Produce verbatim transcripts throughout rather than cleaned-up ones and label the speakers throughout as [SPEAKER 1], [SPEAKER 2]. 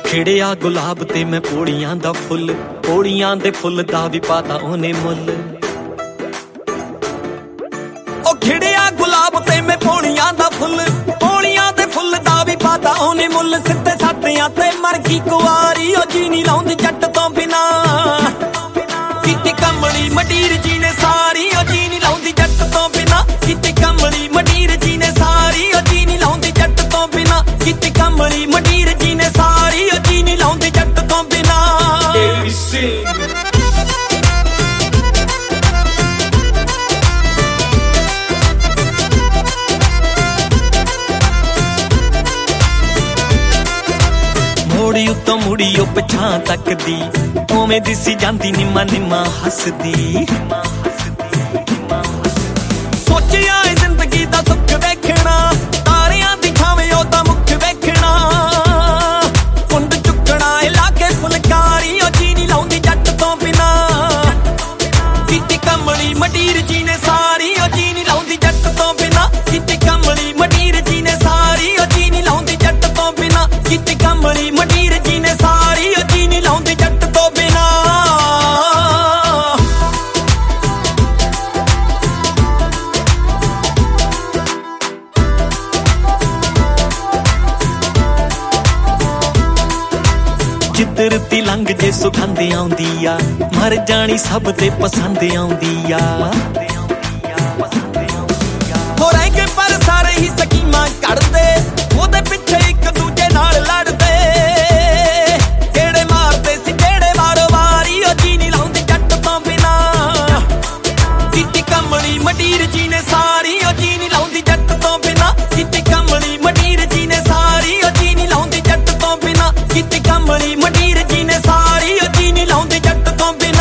[SPEAKER 1] ਖਿੜਿਆ ਗੁਲਾਬ ਤੇ ਮੈਂ ਪੋੜੀਆਂ ਦਾ ਫੁੱਲ, ਪੋੜੀਆਂ ਦੇ ਫੁੱਲ ਦਾ ਵੀ ਪਾਤਾ ਉਹਨੇ ਮੁੱਲ। ਉਹ ਖਿੜਿਆ ਗੁਲਾਬ ਤੇ ਮੈਂ ਪੋੜੀਆਂ ਦਾ ਫੁੱਲ, ਪੋੜੀਆਂ ਦੇ ਫੁੱਲ ਦਾ ਵੀ ਪਾਤਾ ਉਹਨੇ ਮੁੱਲ। ਸਿੱਧੇ ਸਾਧਿਆਂ ਤੇ ਮਰ ਗਈ ਕੁਆਰੀ, ਉਹ ਜੀ ਨਹੀਂ ਲਾਉਂਦੀ ਜੱਟ ਤੋਂ ਬਿਨਾ। ਕੀਤੀ ਕਮਲੀ ਮੰਡੀਰ ਜੀ ਨੇ ਸਾਰੀ, ਉਹ ਜੀ ਨਹੀਂ ਲਾਉਂਦੀ ਜੱਟ ਤੋਂ ਬਿਨਾ। ਕੀਤੀ ਕਮਲੀ ਮੰਡੀਰ ਜੀ ਨੇ ਸਾਰੀ, ਉਹ ਜੀ ਨਹੀਂ ਲਾਉਂਦੀ ਜੱਟ ਤੋਂ ਬਿਨਾ। ਕੀਤੀ ਕਮਲੀ ਮੰਡੀਰ ਜੀ ਨੇ ਸਾਰੀ, ਉਹ ਜੀ ਨਹੀਂ ਲਾਉਂਦੀ ਜੱਟ ਤੋਂ ਬਿਨਾ। ਮੋੜੀ ਉੱਤੋਂ ਮੁੜੀ ਉਹ ਪਿਛਾਂ ਤੱਕਦੀ, ਉਵੇਂ ਦਿਸੀ ਜਾਂਦੀ ਨਿੰਮਾ ਨਿੰਮਾ ਹੱਸਦੀ। ਸੋਚਿਆ ਏ ਜ਼ਿੰਦਗੀ ਦਾ ਸੁੱਖ ਵੇਖਣਾ, ਤਾਰਿਆਂ ਦੀ ਛਾਵੇਂ ਉਹਦਾ ਮੁੱਖ ਵੇਖਣਾ। ਕੁੰਡ ਚੁੱਕਣਾ ਏ ਲਾ ਕੇ ਫੁਲਕਾਰੀ, ਉਹ ਜੀ ਨਹੀਂ ਲਾਉਂਦੀ ਜੱਟ ਤੋਂ ਬਿਨਾ। ਕੀਤੀ ਕਮਲੀ ਮੰਡੀਰ ਜੀ ਨੇ ਸਾਰੀ, ਉਹ ਜੀ ਨਹੀਂ ਲਾਉਂਦੀ ਜੱਟ ਤੋਂ ਬਿਨਾ। ਕੀਤੀ ਕਮਲੀ ਮੰਡੀਰ ਜੀ ਨੇ ਸਾਰੀ, ਉਹ ਜੀ ਨਹੀਂ ਲਾਉਂਦੀ ਜੱਟ ਤੋਂ ਬਿਨਾ। ਕੀਤੀ ਕਮਲੀ ਮੰਡੀਰ ਜੀ ਨੇ ਸਾਰੀ, ਉਹ ਜੀ ਨਹੀਂ ਲਾਉਂਦੀ ਜੱਟ ਤੋਂ ਬਿਨਾ। ਜਿੱਧਰ ਦੀ ਲੰਘ ਜੇ ਸੁਗੰਧ ਆਉਂਦੀ ਆ, ਮਰ ਜਾਣੀ ਸਭ ਤੇ ਪਸੰਦ ਆਉਂਦੀ ਆ। ਹੋ ਰਹਿ ਕੇ ਪਰ ਸਾਰੇ ਹੀ ਸਕੀਮਾਂ ਕੱਢਦੇ, ਉਹਦੇ ਪਿੱਛੇ ਇੱਕ ਦੂਜੇ ਨਾਲ ਲੜਦੇ। ਕਿਹੜੇ ਮਾਰਦੇ ਸੀ ਜਿਹੜੇ ਵਾਰੋ ਵਾਰੀ, ਉਹ ਜੀ ਨਹੀਂ ਲਾਉਂਦੀ ਜੱਟ ਤੋਂ ਬਿਨਾ। ਕੀਤੀ ਕਮਲੀ ਮੰਡੀਰ ਜੀ ਨੇ ਸਾਰੀ, ਉਹ ਜੀ ਨਹੀਂ ਲਾਉਂਦੀ ਜੱਟ ਤੋਂ ਬਿਨਾ। ਕੀਤੀ ਕਮਲੀ ਮੰਡੀਰ ਜੀ ਨੇ ਸਾਰੀ, ਉਹ ਜੀ ਨਹੀਂ ਲਾਉਂਦੀ ਜੱਟ ਤੋਂ ਬਿਨਾ। ਕੀਤੀ ਕਮਲੀ ਮੰਡੀਰ ਜੀ ਨੇ ਸਾਰੀ, ਉਹ ਜੀ ਨਹੀਂ ਲਾਉਂਦੀ ਜੱਟ ਤੋਂ ਬਿਨਾ।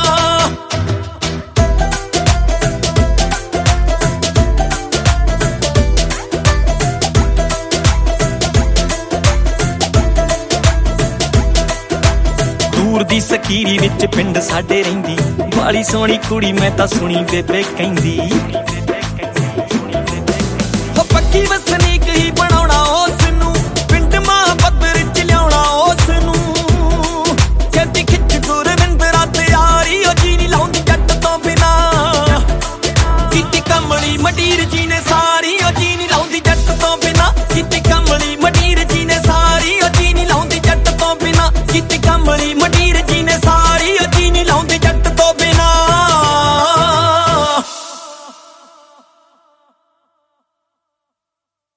[SPEAKER 1] ਦੂਰ ਦੀ ਸਕੀਰੀ ਵਿੱਚ ਪਿੰਡ ਸਾਡੇ ਰਹਿੰਦੀ, ਬਾਲੀ ਸੋਹਣੀ ਕੁੜੀ ਮੈਂ ਤਾਂ ਸੁਣੀ ਬੇਬੇ ਕਹਿੰਦੀ। ਉਹ ਪੱਕੀ ਵਸਨੀ